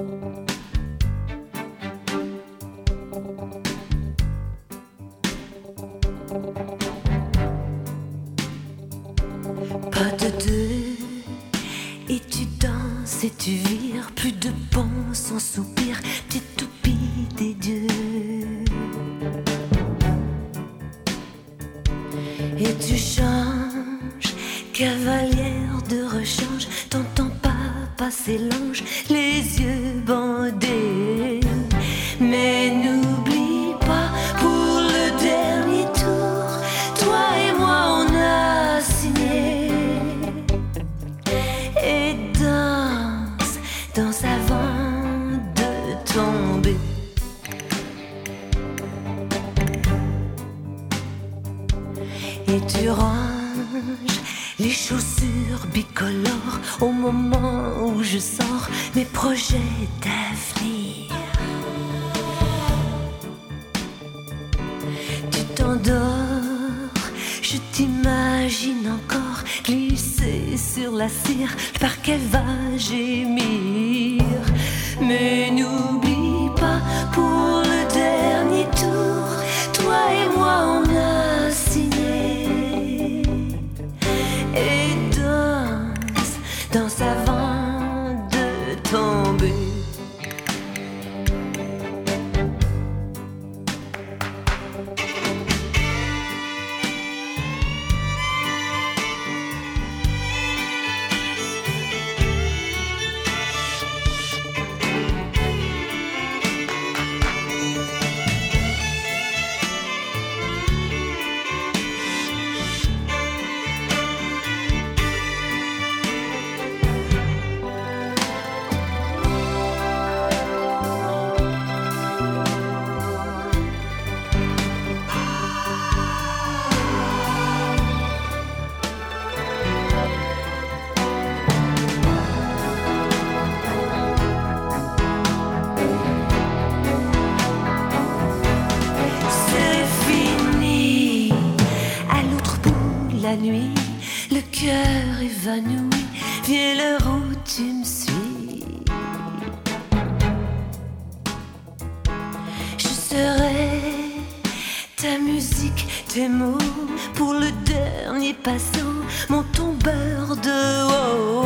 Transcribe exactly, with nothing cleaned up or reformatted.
Pas de deux, et tu danses et tu vires, plus de pont sans soupir, petite toupie des dieux. Et tu changes, cavalière de rechange, t'entends pas passer l'ange, les yeux bandés. Mais n'oublie pas, pour le dernier tour, toi et moi on a signé. Et danse, danse avant de tomber. Et tu ranges les chaussures bicolores au moment où je sors mes projets d'avenir. Tu t'endors, je t'imagine encore glisser sur la cire, le parquet va gémir. Mais n'oublie pas, pour le dernier tour, toi et moi on a signé. Et danse, danse avant de tomber. La nuit, le cœur évanoui, viens l'heure où tu me suis. Je serai ta musique, tes mots, pour le dernier passant, mon tombeur de haut.